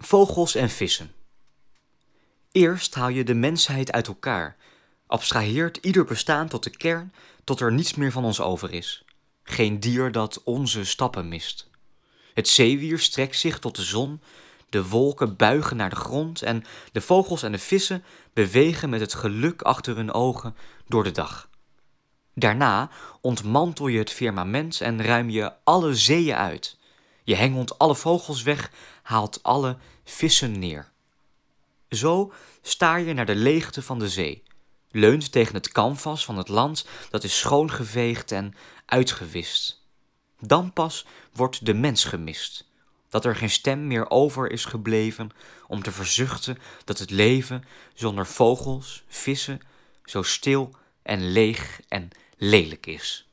Vogels en vissen. Eerst haal je de mensheid uit elkaar, abstraheert ieder bestaan tot de kern, tot er niets meer van ons over is. Geen dier dat onze stappen mist. Het zeewier strekt zich tot de zon, de wolken buigen naar de grond en de vogels en de vissen bewegen met het geluk achter hun ogen door de dag. Daarna ontmantel je het firmament en ruim je alle zeeën uit. Je hengelt alle vogels weg, haalt alle vissen neer. Zo staar je naar de leegte van de zee, leunt tegen het canvas van het land dat is schoongeveegd en uitgewist. Dan pas wordt de mens gemist, dat er geen stem meer over is gebleven om te verzuchten dat het leven zonder vogels, vissen, zo stil en leeg en lelijk is.